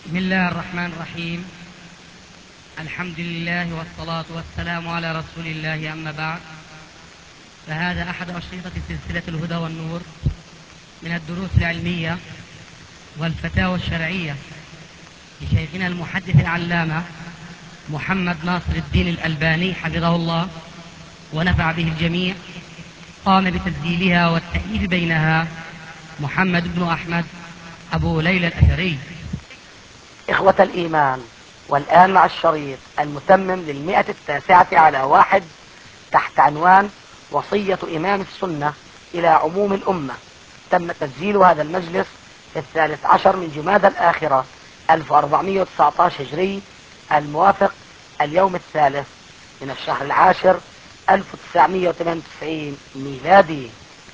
بسم الله الرحمن الرحيم. الحمد لله والصلاة والسلام على رسول الله، أما بعد، فهذا أحد أشرطة سلسلة الهدى والنور من الدروس العلمية والفتاوى الشرعية لشيخنا المحدث العلامة محمد ناصر الدين الألباني حفظه الله ونفع به الجميع. قام بتسجيلها والتأليف بينها محمد بن أحمد أبو ليلى الأثري. إخوة الإيمان، والآن مع الشريط المتمم للمئة 19 تحت عنوان وصية إمام السنة إلى عموم الأمة. تم تسجيل هذا المجلس في 13 من جمادى الآخرة 1419 هجري، الموافق اليوم 3 من الشهر العاشر 1998 ميلادي.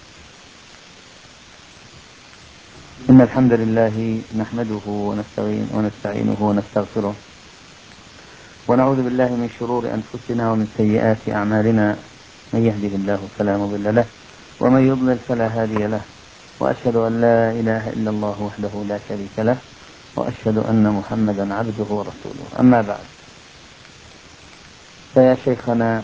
إن الحمد لله نحمده ونستعينه ونستغفره، ونعوذ بالله من شرور أنفسنا ومن سيئات أعمالنا. من يهده الله فلا مضل له، ومن يضلل فلا هادي له، وأشهد أن لا إله إلا الله وحده لا شريك له، وأشهد أن محمدا عبده ورسوله. أما بعد، فيا شيخنا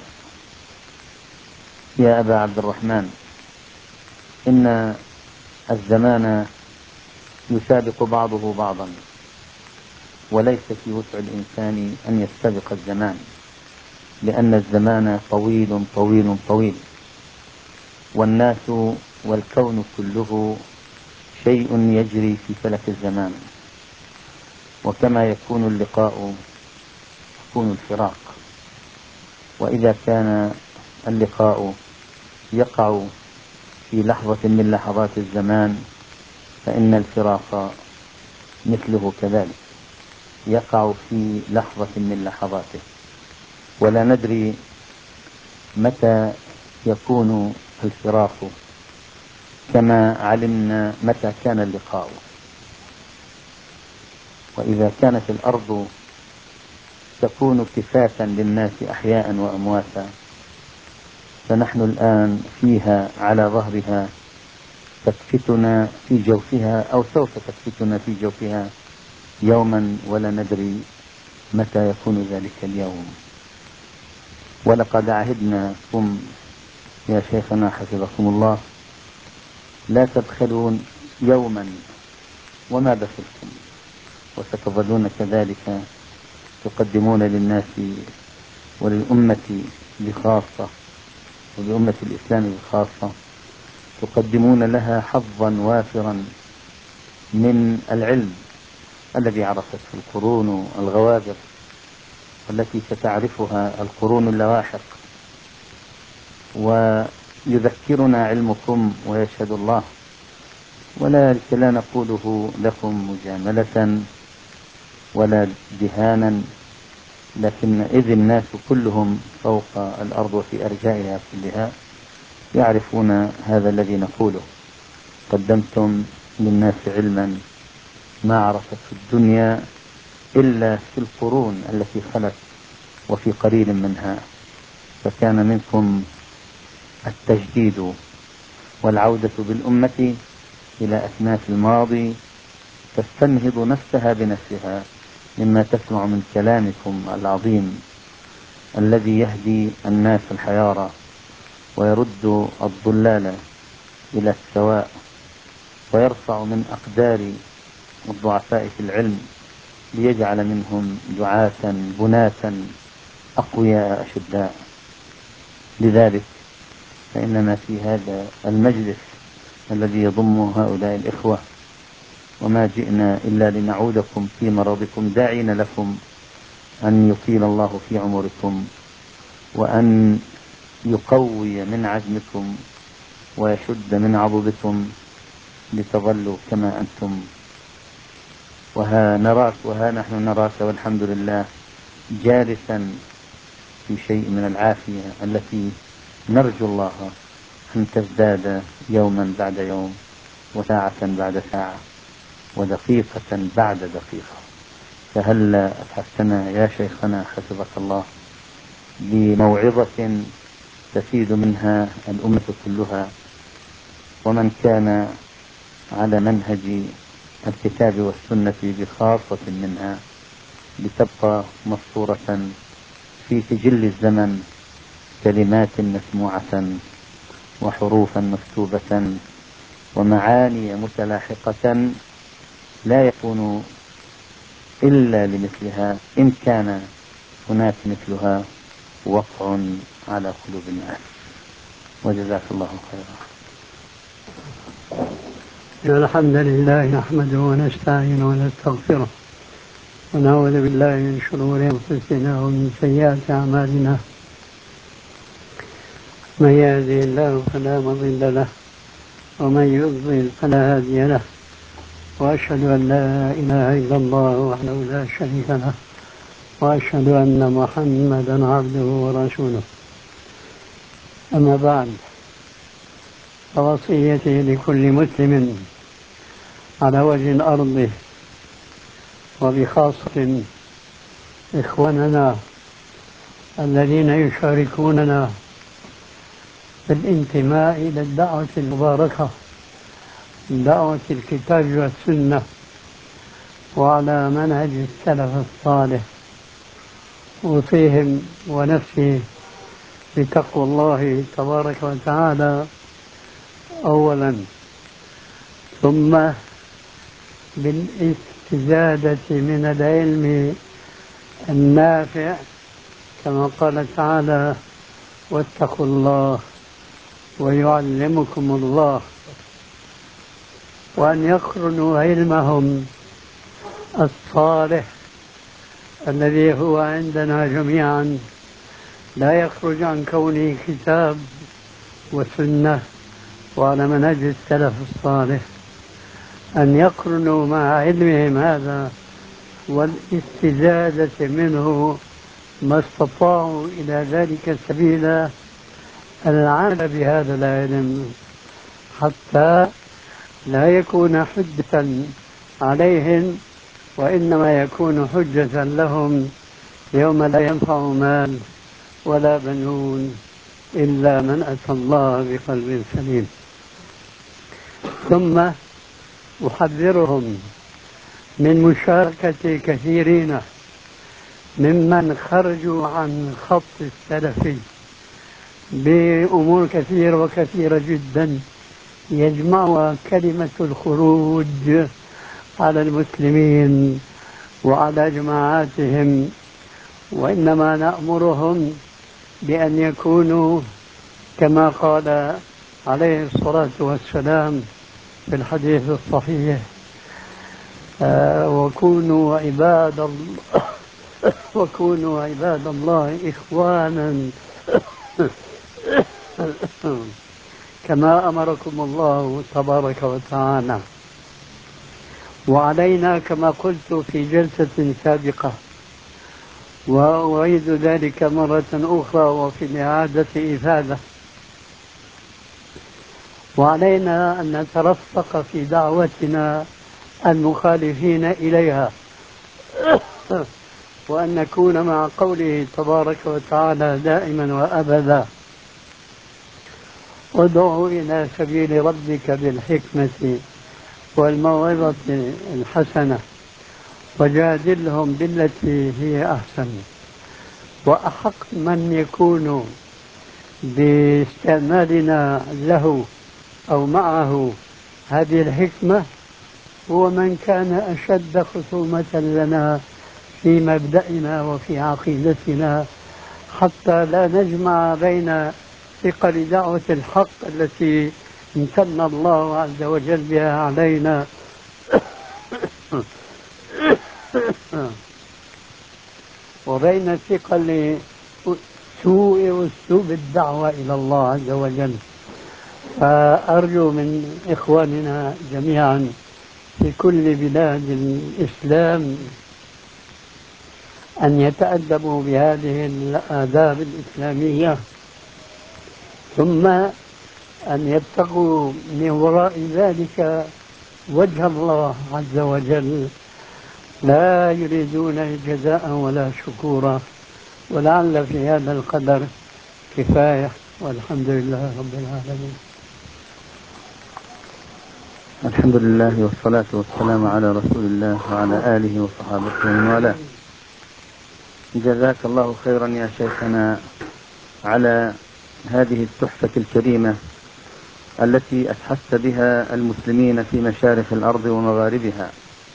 يا أبا عبد الرحمن، إن الزمان يسابق بعضه بعضا، وليس في وسع الإنسان أن يستبق الزمان، لأن الزمان طويل طويل طويل، والناس والكون كله شيء يجري في فلك الزمان. وكما يكون اللقاء يكون الفراق، وإذا كان اللقاء يقع في لحظة من لحظات الزمان، فإن الفراق مثله كذلك يقع في لحظة من لحظاته، ولا ندري متى يكون الفراق، كما علمنا متى كان اللقاء. وإذا كانت الأرض تكون كفاة للناس أحياء وأمواتا، فنحن الآن فيها على ظهرها، تكفتنا في جوفها أو سوف تكفتنا في جوفها يوما، ولا ندري متى يكون ذلك اليوم. ولقد عهدناكم يا شيخنا حفظكم الله لا تبخلون يوما وما بخلتم، وستظلون كذلك تقدمون للناس وللأمة بخاصة، ولأمة الإسلام بخاصة، تقدمون لها حظا وافرا من العلم الذي عرفته القرون الغوابر، والتي ستعرفها القرون اللاحق. ويذكرنا علمكم ويشهد الله، وذلك لا نقوله لكم مجاملة ولا دهانا، لكن إذ الناس كلهم فوق الأرض وفي أرجائها كلها يعرفون هذا الذي نقوله. قدمتم للناس علما ما عرفت الدنيا إلا في القرون التي خلت وفي قليل منها، فكان منكم التجديد والعودة بالأمة إلى أكناف الماضي، تستنهض نفسها بنفسها مما تسمع من كلامكم العظيم الذي يهدي الناس الحيارى ويرد الضلال إلى السواء، ويرفع من أقدار الضعفاء في العلم ليجعل منهم دعاة بناة أقوياء أشداء. لذلك فإننا في هذا المجلس الذي يضم هؤلاء الإخوة، وما جئنا إلا لنعودكم في مرضكم، داعين لكم أن يطيل الله في عمركم، وأن يقوي من عزمكم ويشد من عضدكم لتظلوا كما أنتم. وها نحن نراك والحمد لله جالسا في شيء من العافية التي نرجو الله أن تزداد يوما بعد يوم، وساعة بعد ساعة، ودقيقة بعد دقيقة. فهل أتحسنا يا شيخنا حفظك الله بموعظة تفيد منها الأمة كلها، ومن كان على منهج الكتاب والسنة بخاصة منها لتبقى مسطورة في سجل الزمن كلمات مسموعة وحروفا مكتوبة ومعاني متلاحقة لا يكون إلا لمثلها إن كان هناك مثلها وقع على قلوب الناس. وجزاك الله خيرا. الحمد لله نحمده ونستعينه ونستغفره ونعوذ بالله من شرور أنفسنا ومن سيئات أعمالنا. من يهده الله فلا مضل له ومن يضلل فلا هادي له، وأشهد أن لا إله إلا الله وحده لا شريك له، وأشهد أن محمدا عبده ورسوله. أما بعد، فوصيتي لكل مسلم على وجه الأرض وبخاصة إخواننا الذين يشاركوننا في الانتماء إلى الدعوة المباركة، دعوة الكتاب والسنة وعلى منهج السلف الصالح، أوصيهم ونفسي بتقوى الله تبارك وتعالى أولا، ثم بالاستزادة من العلم النافع كما قال تعالى: واتقوا الله ويعلمكم الله. وأن يقرنوا علمهم الصالح الذي هو عندنا جميعا لا يخرج عن كونه كتاب وسنة وعلى منهج السلف الصالح، أن يقرنوا مع علمهم هذا والاستزادة منه ما استطاعوا إلى ذلك سبيلا، العمل بهذا العلم حتى لا يكون حجة عليهم، وإنما يكون حجة لهم يوم لا ينفع مال ولا بنون إلا من أتى الله بقلب سليم. ثم أحذرهم من مشاركة كثيرين ممن خرجوا عن خط السلف بأمور كثيرة وكثيرة جدا يجمعها كلمة الخروج على المسلمين وعلى جماعاتهم، وإنما نأمرهم بأن يكونوا كما قال عليه الصلاة والسلام في الحديث الصحيح: وكونوا عباد الله إخوانا كما أمركم الله تبارك وتعالى. وعلينا كما قلت في جلسة سابقة، وأعيد ذلك مرة أخرى وفي الإعادة إفادة، وعلينا أن نترفق في دعوتنا المخالفين إليها، وأن نكون مع قوله تبارك وتعالى دائما وأبدا: ادع إلى سبيل ربك بالحكمة والموعظة الحسنة وجادلهم بالتي هي أحسن. وأحق من يكون باستعمالنا له أو معه هذه الحكمة هو من كان أشد خصومة لنا في مبدأنا وفي عقيدتنا، حتى لا نجمع بين ثقل دعوة الحق التي امتن الله عز وجل بها علينا وبين ثقل سوء أسلوب الدعوة إلى الله عز وجل. فأرجو من إخواننا جميعا في كل بلاد الإسلام أن يتأدبوا بهذه الآداب الإسلامية، ثم أن يبتغوا من وراء ذلك وجه الله عز وجل، لا يريدون جزاء ولا شكورا. ولعل في هذا القدر كفاية، والحمد لله رب العالمين. الحمد لله والصلاة والسلام على رسول الله وعلى آله وصحابته ومن والاه. جزاك الله خيرا يا شيخنا على هذه التحفة الكريمة التي أتحفت بها المسلمين في مشارق الأرض ومغاربها،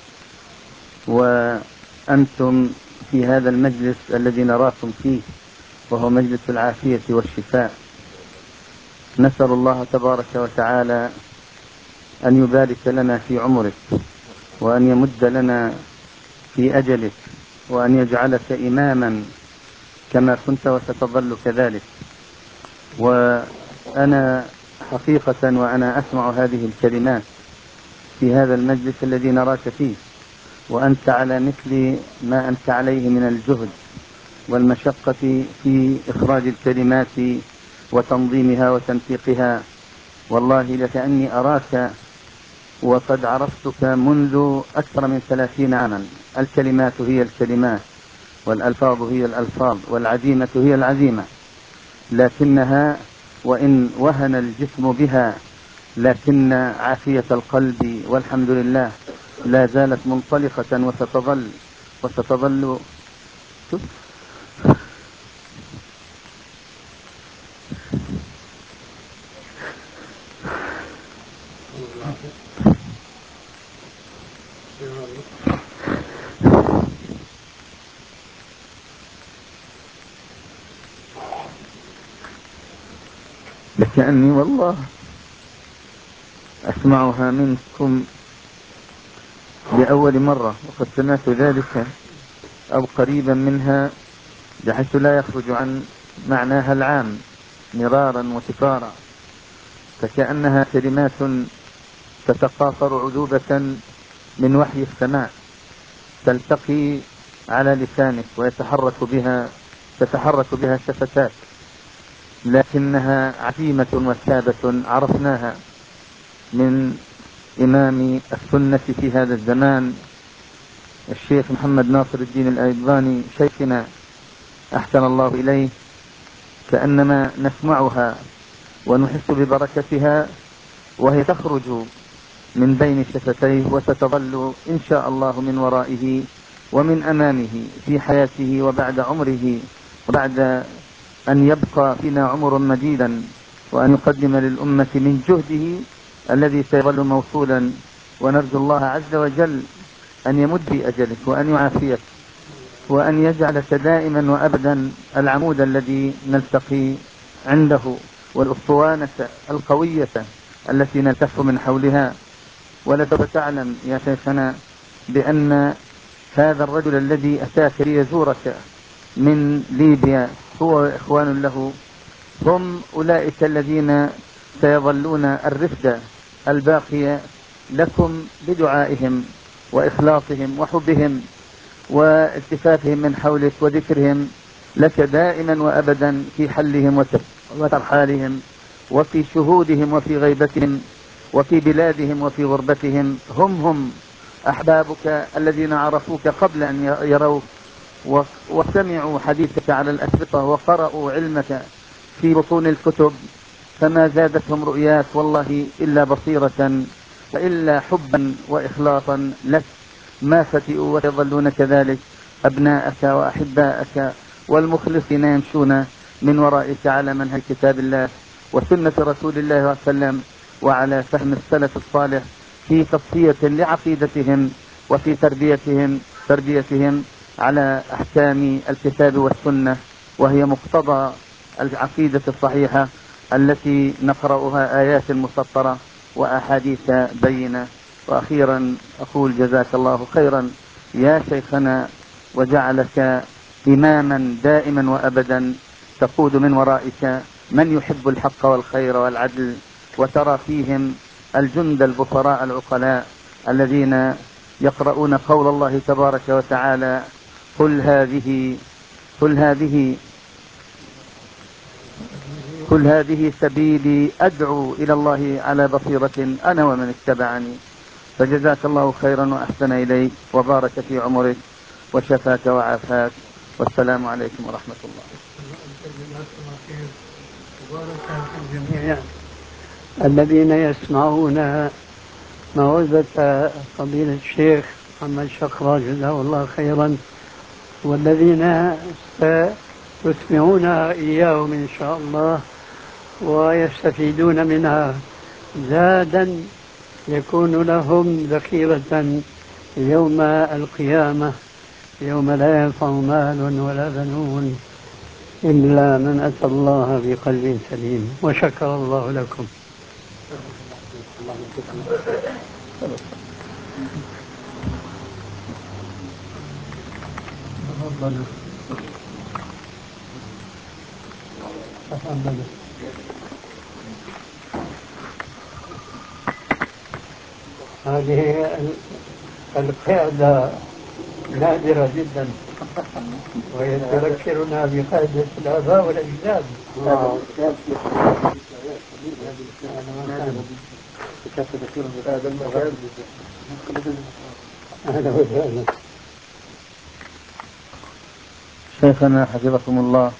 وأنتم في هذا المجلس الذي نراكم فيه وهو مجلس العافية والشفاء. نسأل الله تبارك وتعالى أن يبارك لنا في عمرك، وأن يمد لنا في أجلك، وأن يجعلك إماما كما كنت وستظل كذلك. وأنا حقيقة وأنا أسمع هذه الكلمات في هذا المجلس الذي نراك فيه، وأنت على مثل ما أنت عليه من الجهد والمشقة في إخراج الكلمات وتنظيمها وتنسيقها، والله لكأني أراك وقد عرفتك منذ أكثر من 30 عاما. الكلمات هي الكلمات، والألفاظ هي الألفاظ، والعزيمة هي العزيمة، لكنها وإن وهن الجسم بها لكن عافية القلب والحمد لله لا زالت منطلقة وستظل لكأني والله أسمعها منكم لأول مرة، وقد سمعت ذلك أو قريبا منها بحيث لا يخرج عن معناها العام مرارا وتكرارا، فكأنها كلمات تتقاطر عذوبة من وحي السماء تلتقي على لسانك تتحرك بها شفتاك، لكنها عزيمة وثابة عرفناها من إمام السنة في هذا الزمان الشيخ محمد ناصر الدين الألباني شيخنا أحسن الله إليه، كأنما نسمعها ونحس ببركتها وهي تخرج من بين شفتيه، وستظل إن شاء الله من ورائه ومن أمامه في حياته وبعد عمره، وبعد أن يبقى فينا عمر مديدا، وأن يقدم للأمة من جهده الذي سيظل موصولا. ونرجو الله عز وجل أن يمد في أجلك وأن يعافيك، وأن يجعلك دائما وأبدا العمود الذي نلتقي عنده، والأسطوانة القوية التي نلتف من حولها. ولسوف تعلم يا شيخنا بأن هذا الرجل الذي أتاك ليزورك من ليبيا هو وإخوان له هم أولئك الذين سيظلون الرفدة الباقية لكم بدعائهم وإخلاصهم وحبهم والتفافهم من حولك وذكرهم لك دائما وأبدا في حلهم وترحالهم وفي شهودهم وفي غيبتهم وفي بلادهم وفي غربتهم. هم أحبابك الذين عرفوك قبل أن يروك وسمعوا حديثك على الأسبطة وقرأوا علمك في بطون الكتب، فما زادتهم رؤياك والله إلا بصيرة وإلا حبا وإخلاصا لك، ما فتئوا ويظلون كذلك أبناءك وأحباءك والمخلصين يمشون من ورائك على منهج كتاب الله وسنة رسول الله صلى الله عليه وسلم، وعلى فهم السلف الصالح في تصفية لعقيدتهم وفي تربيتهم على أحكام الكتاب والسنة، وهي مقتضى العقيدة الصحيحة التي نقرأها آيات مسطرة وأحاديث بينة. وأخيرا أقول جزاك الله خيرا يا شيخنا، وجعلك إماما دائما وأبدا تقود من ورائك من يحب الحق والخير والعدل، وترى فيهم الجند البصراء العقلاء الذين يقرؤون قول الله تبارك وتعالى: قل هذه سبيلي أدعو إلى الله على بصيرة أنا ومن اتبعني. فجزاك الله خيرا وأحسن إليك وبارك في عمرك وشفاك وعافاك، والسلام عليكم ورحمة الله. وبارك في الجميع الذين يسمعون موعظة فضيلة الشيخ محمد شقرة جزاه الله خيرا، والذين سيسمعون إياهم إن شاء الله ويستفيدون منها زادا يكون لهم ذخيرة يوم القيامة، يوم لا ينفع مال ولا بنون إلا من أتى الله بقلب سليم. وشكر الله لكم. تفضلوا. تفضلوا. هذه القاعدة نادرة جدا، وهي تذكرنا بقاعدة الآباء والأجداد. شيخنا حفظكم الله،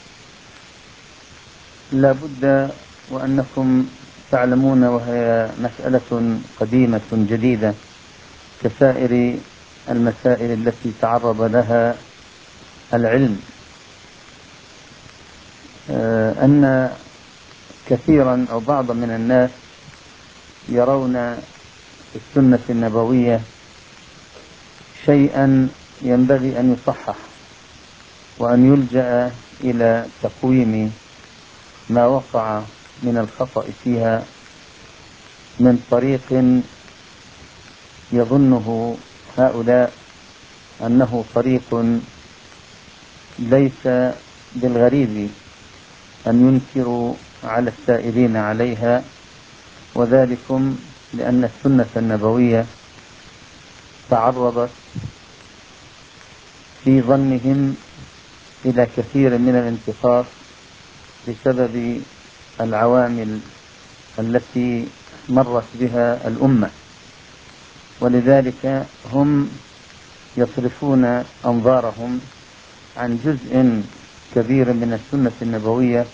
لا بد وأنكم تعلمون، وهي مسألة قديمة جديدة كسائر المسائل التي تعرض لها العلم، أن كثيرا أو بعضا من الناس يرون في السنة النبوية شيئا ينبغي أن يصحح، وأن يلجأ إلى تقويم ما وقع من الخطأ فيها من طريق يظنه هؤلاء أنه طريق ليس بالغريب أن ينكروا على السائرين عليها، وذلكم لأن السنة النبوية تعرضت في ظنهم إلى كثير من الانتقاص بسبب العوامل التي مرت بها الأمة، ولذلك هم يصرفون أنظارهم عن جزء كبير من السنة النبوية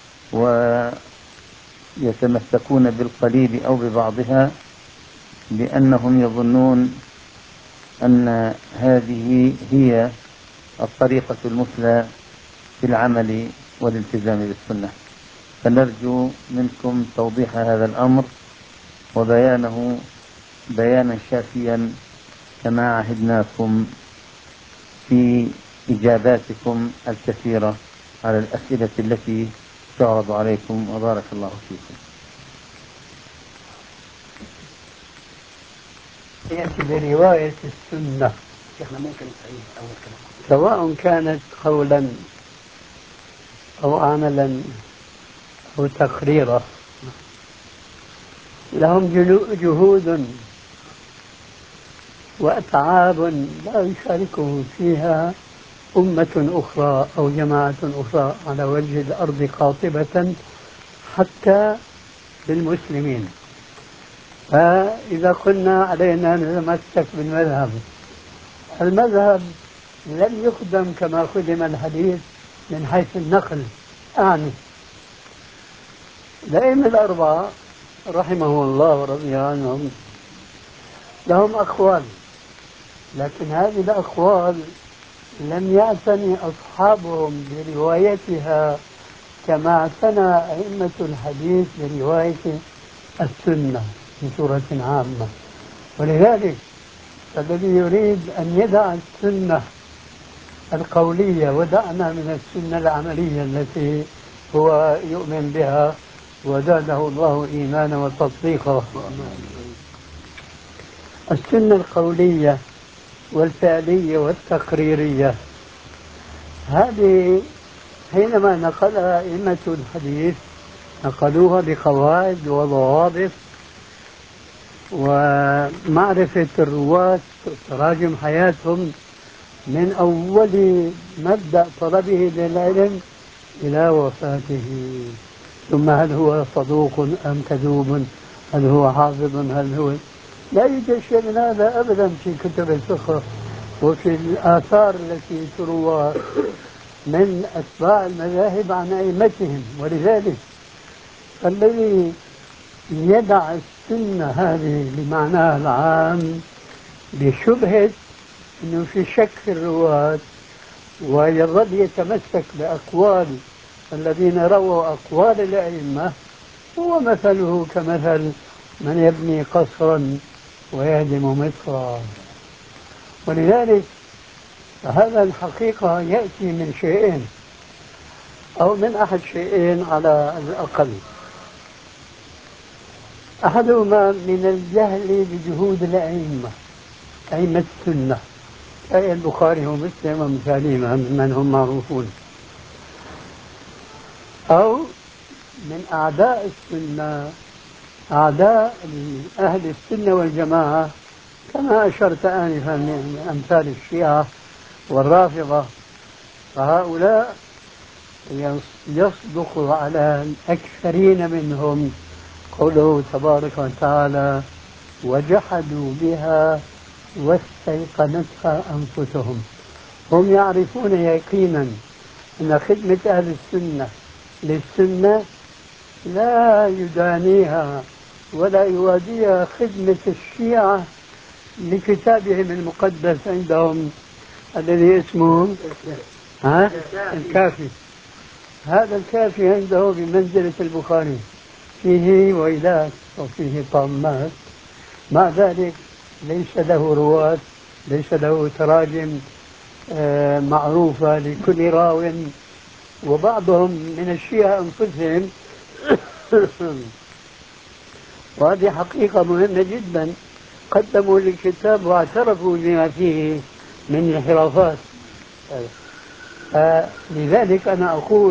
ويتمسكون بالقليل أو ببعضها، لأنهم يظنون أن هذه هي الطريقة المثلى في العمل والالتزام بالسنة. فنرجو منكم توضيح هذا الأمر وبيانه بيانا شافيا كما عهدناكم في إجاباتكم الكثيرة على الأسئلة التي تعرض عليكم، وبارك الله فيكم. يأتي برواية السنة سواء كانت قولا أو عملا أو تقريرا، لهم جهود وأتعاب لا يشاركه فيها أمة أخرى أو جماعة أخرى على وجه الأرض قاطبة حتى للمسلمين. فإذا قلنا علينا نتمسك بالمذهب، المذهب لم يخدم كما خدم الحديث من حيث النقل. أعني الأئمة الأربعة رحمه الله ورضي عنهم لهم أقوال، لكن هذه الأقوال لم يعتني أصحابهم بروايتها كما اعتنى أئمة الحديث برواية السنة بصورة عامة. ولذلك الذي يريد أن يدع السنة القولية ودعنا من السنة العملية التي هو يؤمن بها وزاده الله إيمانا وتصديقا، السنة القولية والفعلية والتقريرية، هذه حينما نقلها أئمة الحديث نقلوها بقواعد وضوابط ومعرفة الرواة تراجم حياتهم من أول مبدأ طلبه للعلم إلى وفاته، ثم هل هو صدوق أم كذوب، هل هو حافظ، هل هو لا يوجد شيء من هذا أبدا في كتب الفقه وفي الآثار التي تروى من أتباع المذاهب عن أئمتهم. ولذلك الذي يدع السنة هذه بمعناها العام بشبهة أنه في شك في الرواة، ويظل يتمسك بأقوال الذين رووا أقوال الأئمة، هو مثله كمثل من يبني قصرا ويهدم مصرا. ولذلك هذا الحقيقة يأتي من شيئين أو من أحد شيئين على الأقل. أحدهما من الجهل بجهود الأئمة، أئمة السنة أي البخاري ومسلم ومثالهما ممن هم معروفون، أو من أعداء السنة، أعداء أهل السنة والجماعة كما أشرت آنفا من أمثال الشيعة والرافضة. فهؤلاء يصدق على الأكثرين منهم قوله تبارك وتعالى وجحدوا بها واستيقنتها أنفسهم. هم يعرفون يقينا أن خدمة أهل السنة للسنة لا يدانيها ولا يوازيها خدمة الشيعة لكتابهم المقدس عندهم الذي اسمه الكافي. هذا الكافي عنده بمنزلة البخاري، فيه ويلات وفيه طامات، مع ذلك ليس له رواة، ليس له تراجم معروفة لكل راو. وبعضهم من الشيعة أنفسهم وهذه حقيقة مهمة جدا قدموا للكتاب واعترفوا بما فيه من انحرافات. لذلك أنا أقول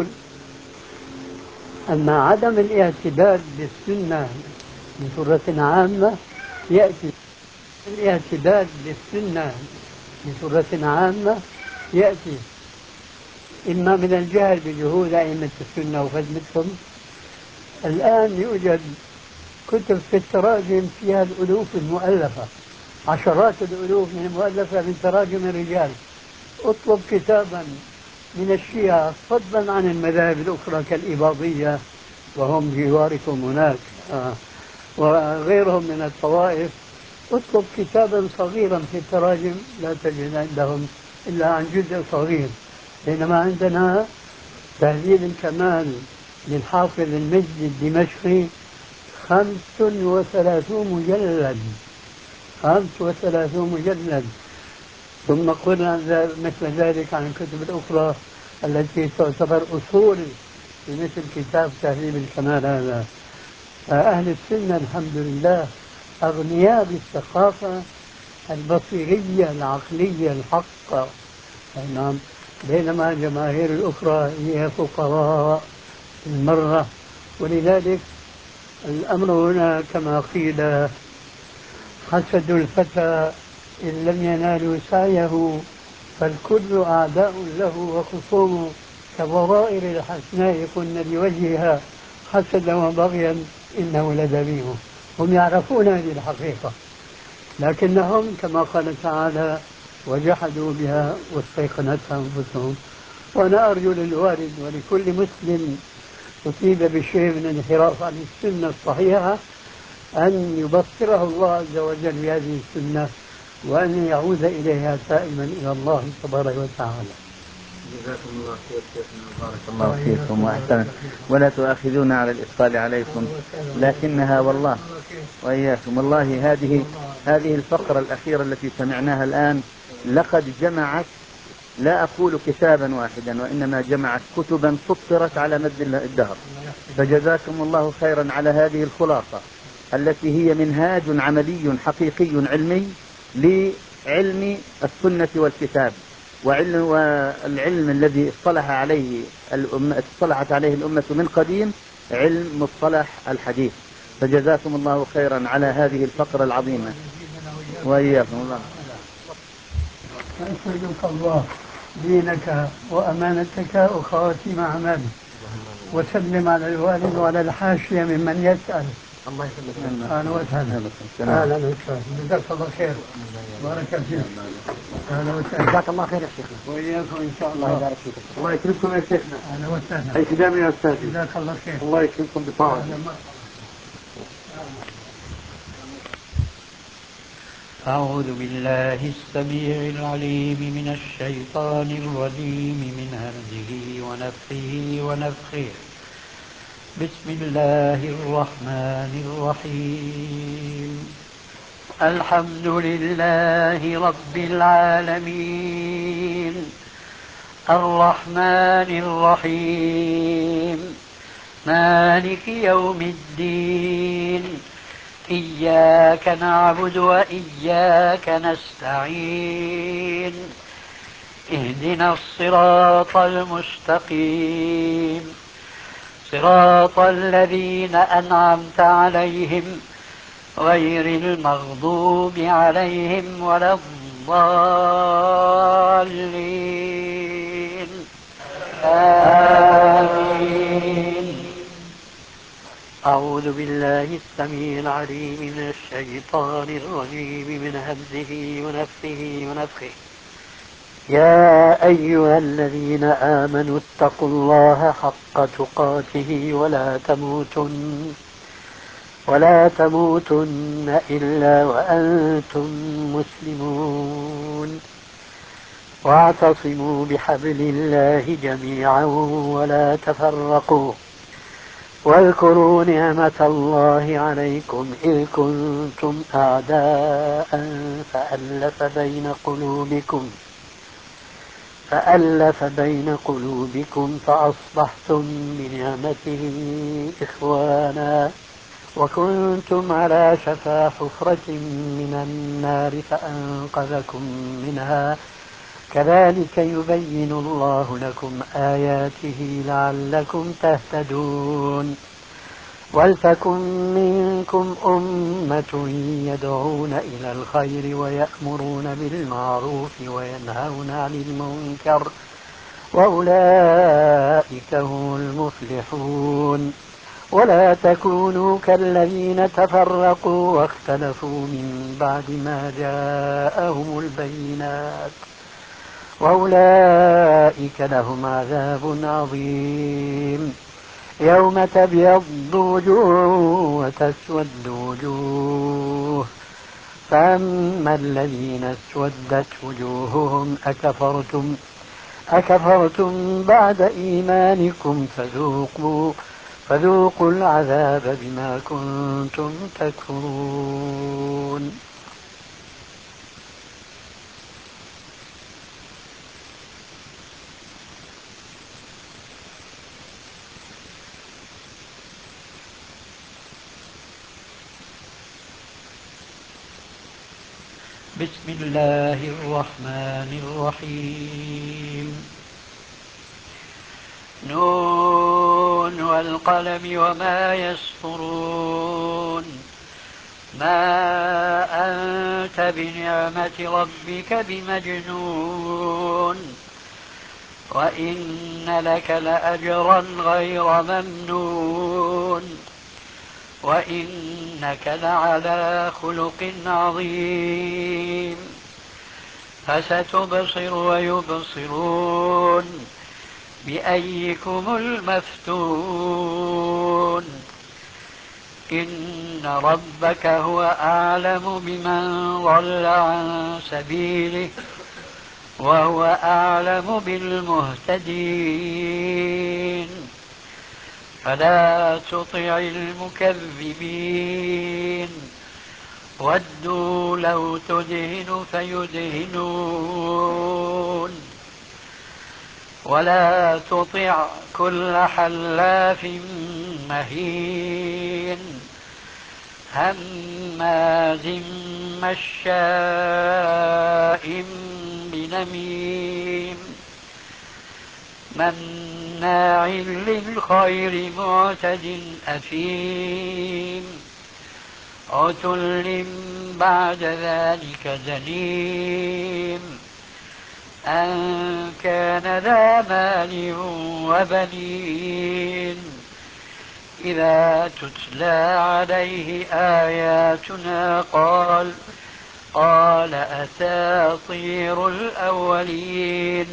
أن عدم الاعتداد بالسنة بصورة عامة يأتي الاعتداد بالسنة بصورة عامة يأتي إما من الجهل بجهود أئمة السنة وخدمتهم. الآن يوجد كتب في التراجم فيها الألوف المؤلفة، عشرات الألوف من المؤلفة من تراجم الرجال. اطلب كتابا من الشيعة فضلا عن المذاهب الأخرى كالإباضية وهم جواركم هناك وغيرهم من الطوائف، اطلب كتابا صغيرا في التراجم لا تجد عندهم إلا عن جزء صغير، بينما عندنا تهذيب الكمال للحافظ المجد الدمشقي 35 مجلد، 35 مجلد. ثم قلنا مثل ذلك عن الكتب الأخرى التي تعتبر أصول في مثل كتاب تهذيب الكمال هذا. أهل السنة الحمد لله أغنياء بالثقافة البصيرية العقلية الحقة، نعم، بينما الجماهير الأخرى هي فقراء المرة. ولذلك الأمر هنا كما قيل حسد الفتى إن لم ينالوا سعيه فالكل أعداء له وخصوم كضرائر الحسناء قلن لوجهها حسدا وبغيا إنه لذميم. هم يعرفون هذه الحقيقة لكنهم كما قال تعالى وجحدوا بها واستيقنتها أنفسهم. وأنا أرجو للوالد ولكل مسلم أصيب بشيء من الانحراف عن السنة الصحيحة أن يبصره الله عز وجل بهذه السنة وأن يعود إليها تائما إلى الله تبارك وتعالى. جزاكم الله خير شيخنا، بارك الله فيكم وأحسن، ولا تؤاخذونا على الإطفال عليكم، لكنها والله وإياكم والله هذه الفقرة الأخيرة التي سمعناها الآن لقد جمعت، لا أقول كتابا واحدا، وإنما جمعت كتبا سطرت على مد الدهر. فجزاكم الله خيرا على هذه الخلاصة التي هي منهاج عملي حقيقي علمي لعلم السنة والكتاب، والعلم الذي اصطلحت عليه الأمة من قديم، علم مصطلح الحديث. فجزاكم الله خيرا على هذه الفقرة العظيمة وإياكم الله. أسألك الله دينك وأمانتك وخواتيم أعمالك، وسلم على الوالد وعلى الحاشية ممن يسأل. الله يسلمك. أهلا وسهلا. أهلا وسهلا. جزاك الله خير. بارك فيك. أهلا وسهلا. جزاك الله خير يا شيخنا. وإياكم إن شاء الله الله. يبارك فيك. الله يكرمكم يا شيخنا. أهلا وسهلا. أي خدام يا أستاذ. جزاك الله خير. الله يكرمكم بطاعته. أعوذ بالله السميع العليم من الشيطان الرجيم من همزه ونفخه ونفخه. بسم الله الرحمن الرحيم. الحمد لله رب العالمين الرحمن الرحيم مالك يوم الدين إياك نعبد وإياك نستعين اهدنا الصراط المستقيم صراط الذين أنعمت عليهم غير المغضوب عليهم ولا الضالين آمين. أعوذ بالله السميع العليم من الشيطان الرجيم من همزه ونفخه ونفخه. يا أيها الذين آمنوا اتقوا الله حق تقاته ولا تموتن إلا وأنتم مسلمون واعتصموا بحبل الله جميعا ولا تفرقوا واذكروا نعمة الله عليكم إذ كنتم أعداء فألف بين قلوبكم فأصبحتم بنعمته إخوانا وكنتم على شفا حفرة من النار فأنقذكم منها كذلك يبين الله لكم آياته لعلكم تهتدون. ولتكن منكم أمة يدعون إلى الخير ويأمرون بالمعروف وينهون عن المنكر وأولئك هم المفلحون. ولا تكونوا كالذين تفرقوا واختلفوا من بعد ما جاءهم البينات وأولئك لهم عذاب عظيم. يوم تبيض وجوه وتسود وجوه فأما الذين اسودت وجوههم أكفرتم بعد إيمانكم فذوقوا العذاب بما كنتم تكفرون. بسم الله الرحمن الرحيم. نون والقلم وما يسطرون. ما أنت بنعمة ربك بمجنون وإن لك لأجرا غير ممنون وإنك لعلى خلق عظيم. فستبصر ويبصرون بأيكم المفتون. إن ربك هو أعلم بمن ضل عن سبيله وهو أعلم بالمهتدين. فلا تطع المكذبين ودوا لو تدهن فيدهنون ولا تطع كل حلاف مهين هماز مشاء بنميم مناع للخير معتد أثيم عتل بعد ذلك زنيم أن كان ذا مال وبنين إذا تتلى عليه آياتنا قال أساطير الأولين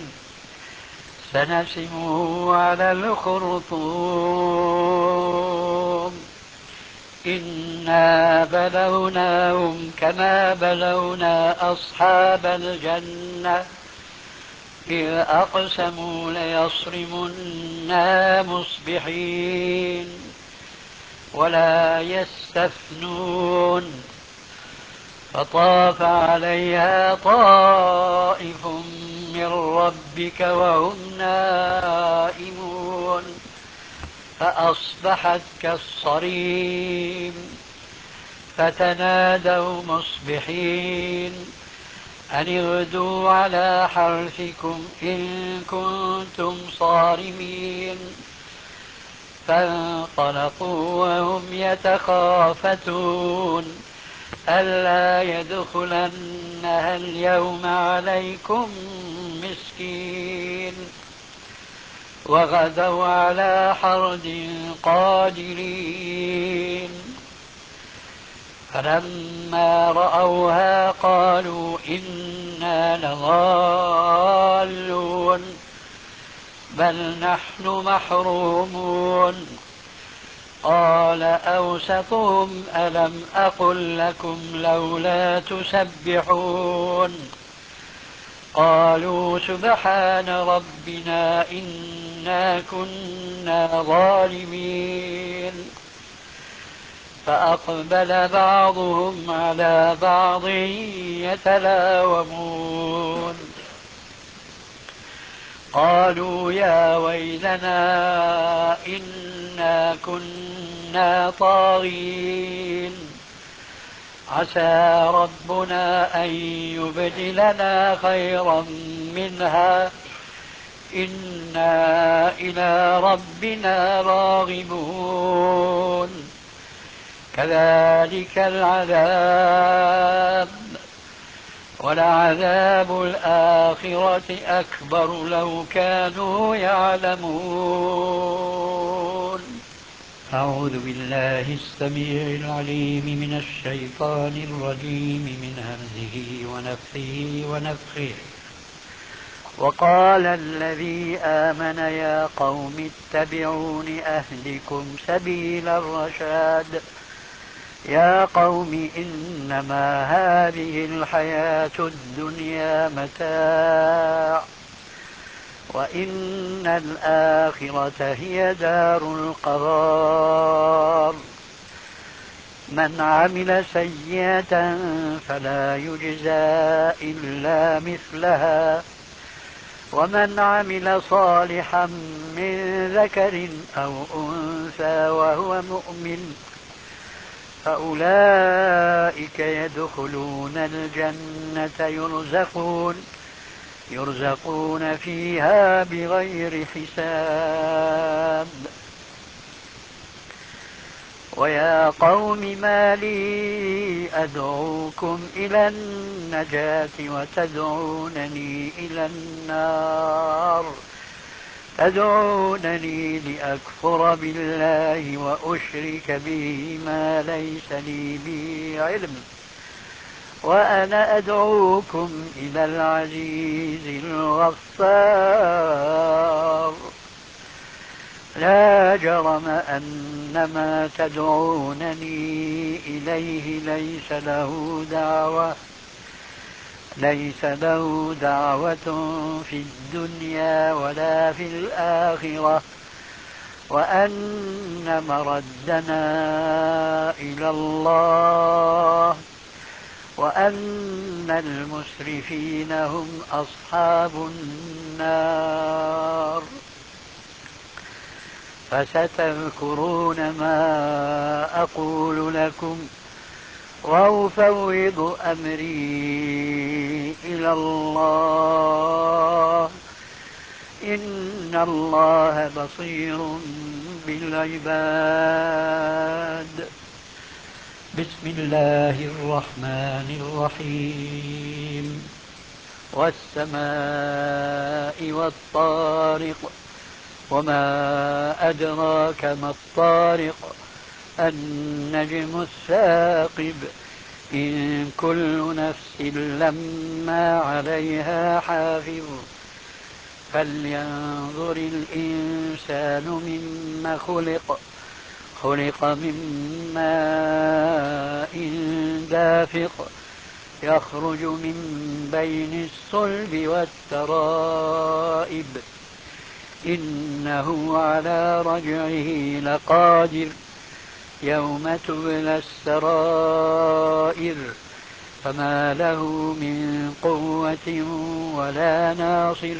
سنسمه على الخرطوم إنا بلوناهم كما بلونا أصحاب الجنة إذ أقسموا ليصرمنها مصبحين ولا يستثنون فطاف عليها طائف من ربك وهم نائمون فأصبحت كالصريم فتنادوا مصبحين أن اغدوا على حرثكم إن كنتم صارمين فانطلقوا وهم يتخافتون ألا يدخلنها اليوم عليكم مسكين وغدوا على حرد قادرين فلما رأوها قالوا إنا لضالون بل نحن محرومون قال أوسطهم ألم أقل لكم لولا تسبحون قالوا سبحان ربنا إنا كنا ظالمين فأقبل بعضهم على بعض يتلاومون قالوا يا ويلنا إنا كنا طاغين عسى ربنا أن يبدلنا خيرا منها إنا إلى ربنا راغبون كذلك العذاب ولعذاب الآخرة أكبر لو كانوا يعلمون أعوذ بالله السميع العليم من الشيطان الرجيم من همزه ونفخه ونفخه وقال الذي آمن يا قوم اتبعون أهدكم سبيل الرشاد يا قوم إنما هذه الحياة الدنيا متاع وإن الآخرة هي دار القرار من عمل سيئة فلا يجزى إلا مثلها ومن عمل صالحا من ذكر أو أنثى وهو مؤمن فأولئك يدخلون الجنة يرزقون فيها بغير حساب ويا قوم ما لي أدعوكم إلى النجاة وتدعونني إلى النار تدعونني لأكفر بالله وأشرك به ما ليس لي به علم وأنا أدعوكم إلى العزيز الغفار لا جرم أن ما تدعونني إليه ليس له دعوة في الدنيا ولا في الآخرة وأن مردنا إلى الله وأن المسرفين هم أصحاب النار فستذكرون ما أقول لكم وأفوض أمري إلى الله إن الله بصير بالعباد بسم الله الرحمن الرحيم والسماء والطارق وما أدراك ما الطارق النجم الثاقب إن كل نفس لما عليها حافظ فلينظر الإنسان مما خلق من ماء دافق يخرج من بين الصلب والترائب إنه على رجعه لقادر يوم تبلى السرائر فما له من قوة ولا ناصر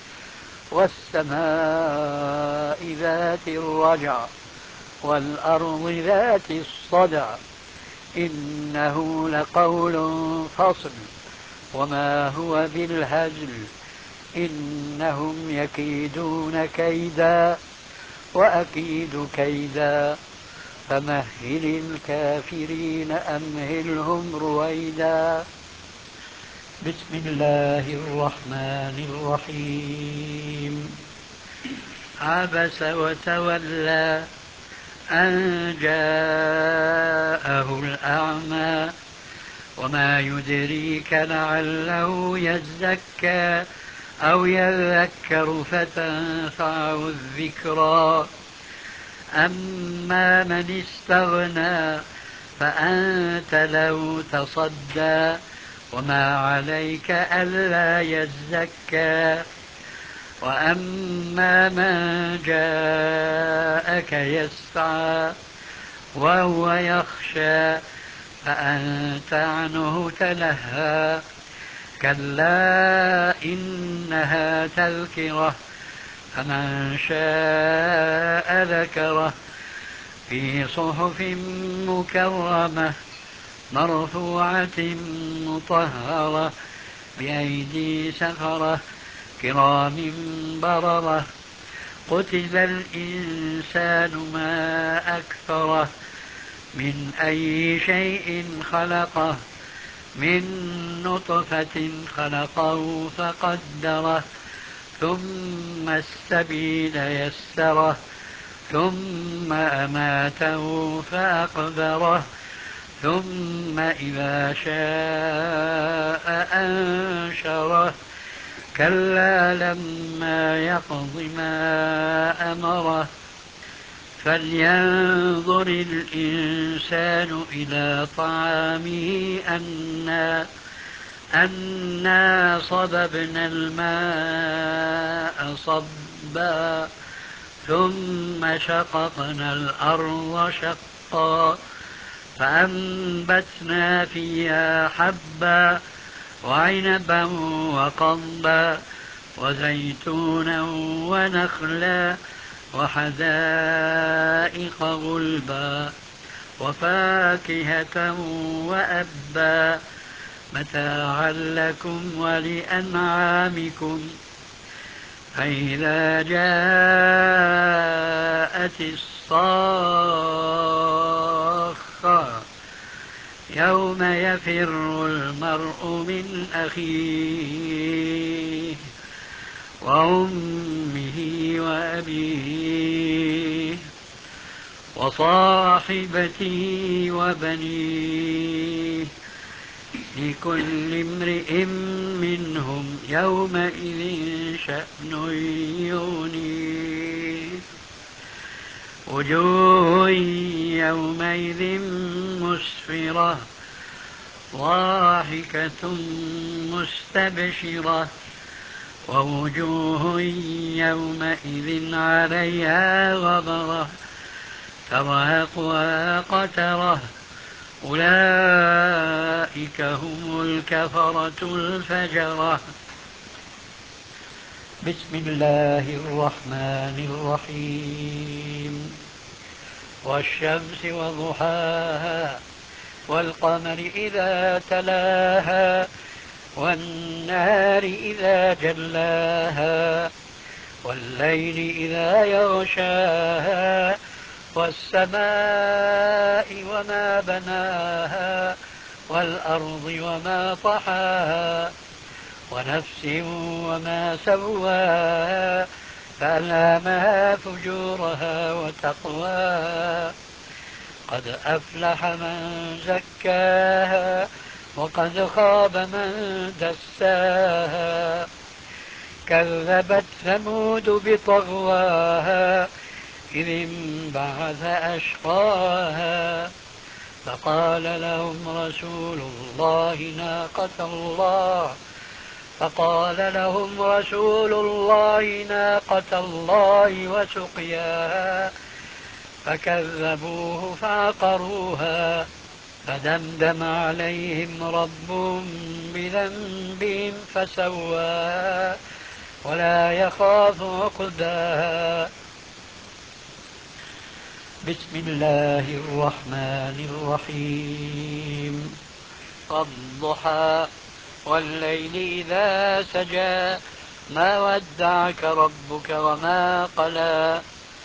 والسماء ذات الرجع والأرض ذات الصدع إنه لقول فصل وما هو بالهزل إنهم يكيدون كيدا وأكيد كيدا فمهل الكافرين أمهلهم رويدا بسم الله الرحمن الرحيم عبس وتولى أن جاءه الأعمى وما يدريك لعله يزكى أو يذكر فتنفعه الذكرى أما من استغنى فأنت له تصدى وما عليك ألا يزكى وأما من جاءك يسعى وهو يخشى فأنت عنه تلهى كلا إنها تذكرة فمن شاء ذكره في صحف مكرمة مرفوعة مطهرة بأيدي سفرة كرام بررة قتل الإنسان ما أكفره من أي شيء خلقه من نطفة خلقه فقدره ثم السبيل يسره ثم أماته فأقبره ثم إذا شاء أنشره كلا لما يقض ما أمره فلينظر الإنسان إلى طعامه أنا صببنا الماء صبا ثم شققنا الأرض شقا فأنبتنا فيها حبا وعنبا وقضبا وزيتونا ونخلا وحدائق غلبا وفاكهة وأبا متاعا لكم ولأنعامكم فإذا جاءت الصاخة يوم يفر المرء من أخيه وأمه وأبيه وصاحبته وبنيه لكل امرئ منهم يومئذ شأن يغنيه وجوه يومئذ مسفرة ضاحكة مستبشرة ووجوه يومئذ عليها غبرة ترهقها قترة أولئك هم الكفرة الفجرة بسم الله الرحمن الرحيم والشمس وضحاها والقمر إذا تلاها والنهار إذا جلاها والليل إذا يغشاها والسماء وما بناها والأرض وما طحاها ونفس وما سواها فألهمها فجورها وتقواها قد أفلح من زكاها وقد خاب من دساها كذبت ثمود بطغواها إذ انبعث أشقاها فقال لهم رسول الله ناقة الله وسقياها فكذبوه فعقروها فدمدم عليهم ربهم بذنبهم فسواها ولا يخاف عقباها. بسم الله الرحمن الرحيم. والضحى والليل إذا سجى ما ودعك ربك وما قلى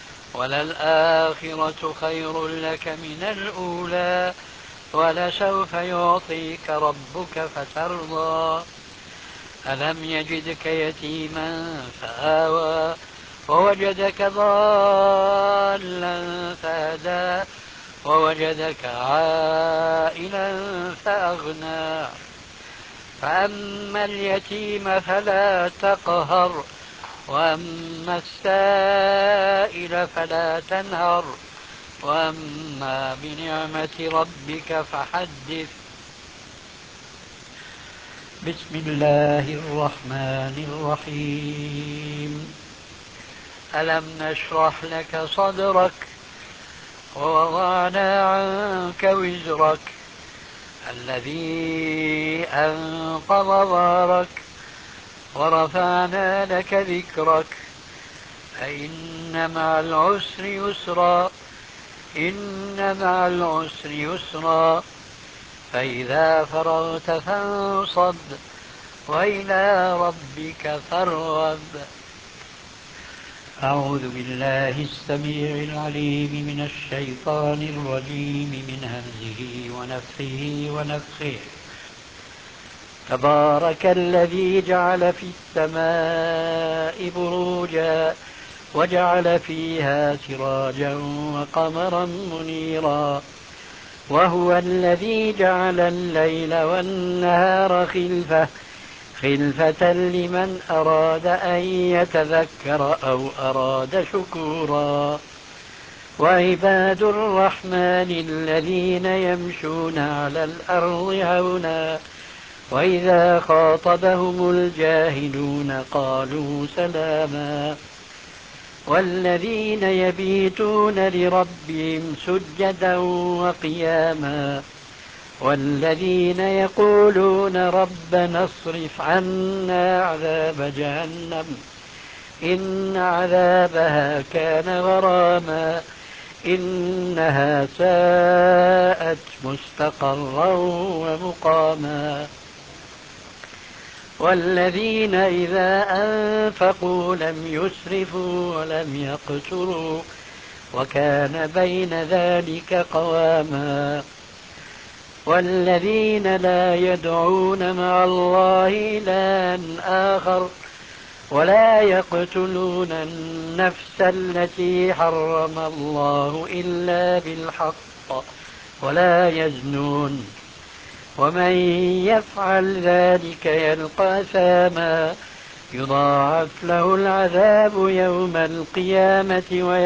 وللآخرة خير لك من الأولى ولسوف يعطيك ربك فترضى. ألم يجدك يتيما فآوى ووجدك ضالا فهدى ووجدك عائلا فأغنى. فأما اليتيم فلا تقهر وأما السائل فلا تنهر وأما بنعمة ربك فحدث. بسم الله الرحمن الرحيم. ألم نشرح لك صدرك ووضعنا عنك وزرك الذي أنقض ظهرك ورفعنا لك ذكرك فإن مع العسر يسرا فإذا فرغت فانصب وإلى ربك فارغب. أعوذ بالله السميع العليم من الشيطان الرجيم من همزه ونفخه ونفخه. تبارك الذي جعل في السماء بروجا وجعل فيها سراجا وقمرا منيرا وهو الذي جعل الليل والنهار خلفة لمن أراد أن يتذكر أو أراد شكورا. وعباد الرحمن الذين يمشون على الأرض هونا وإذا خاطبهم الجاهلون قالوا سلاما. والذين يبيتون لربهم سجدا وقياما والذين يقولون ربنا اصرف عنا عذاب جهنم إن عذابها كان غراما إنها ساءت مستقرا ومقاما. والذين إذا أنفقوا لم يسرفوا ولم يقتروا وكان بين ذلك قواما. والذين لا يدعون مع الله إلها آخر ولا يقتلون النفس التي حرم الله إلا بالحق ولا يزنون ومن يفعل ذلك يلقى أثاما يضاعف له العذاب يوم القيامة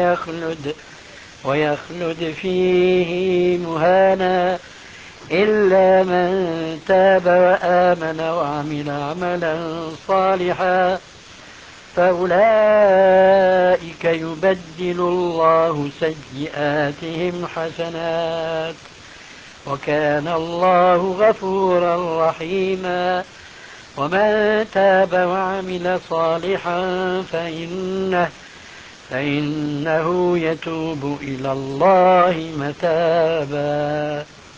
ويخلد فيه مهانا إلا من تاب وآمن وعمل عملا صالحا فأولئك يبدل الله سيئاتهم حسنات وكان الله غفورا رحيما. ومن تاب وعمل صالحا فإنه يتوب إلى الله متابا.